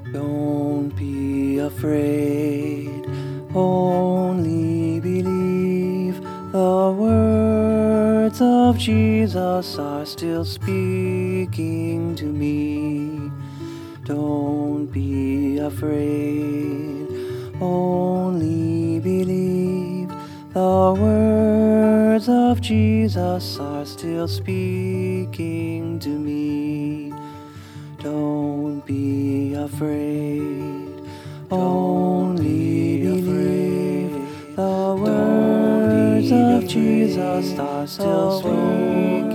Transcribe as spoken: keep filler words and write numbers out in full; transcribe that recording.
Don't be afraid, only believe. The words of Jesus are still speaking to me. Don't be afraid, only believe. The words of Jesus are still speaking to me. Don't be afraid, only believe. The words of Jesus are still speaking